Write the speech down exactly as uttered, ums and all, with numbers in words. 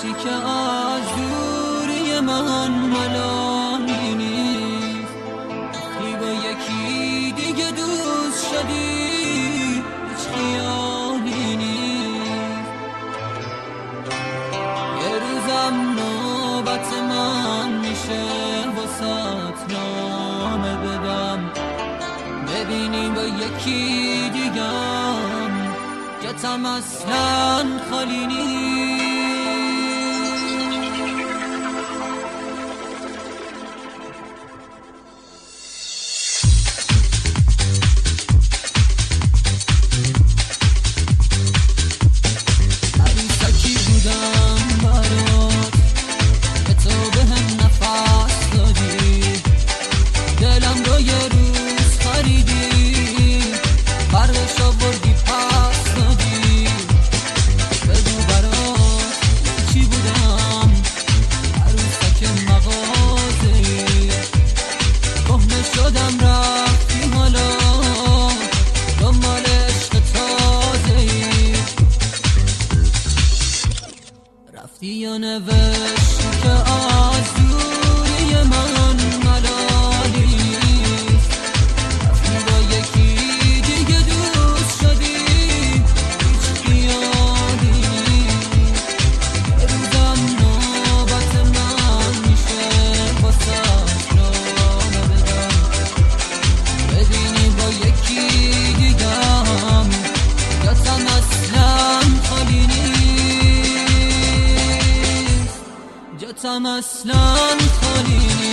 کسی که از دوری من ملالی نیست. وقتی با یکی دیگه دوست شدی هیچ خیالی نیست. یه روزم نوبت من میشه واسات نامه بدم، ببینی با یکی دیگم جاتم اصلا خالی نیست. عروسکی بودم برات که تو بهم نفس دادی، دلم رو یه روز خریدی، برقش آوردی پس دادی. بگو برات چی بودم، عروسک مغازه‌ای، کهنه شدم رفتی حالا دنبال عشق تازه‌ای. رفتی یا نوشتی که از دوری من ملالی نیست. رفتی با یکی دیگه دوست شدی هیچ خیالی نیست. یه روزم نوبت من میشه واسات نامه بدم، ببینی با یکی دیگم جاتم اصلا خالی نیست. جاتم اصلا خالی نیست.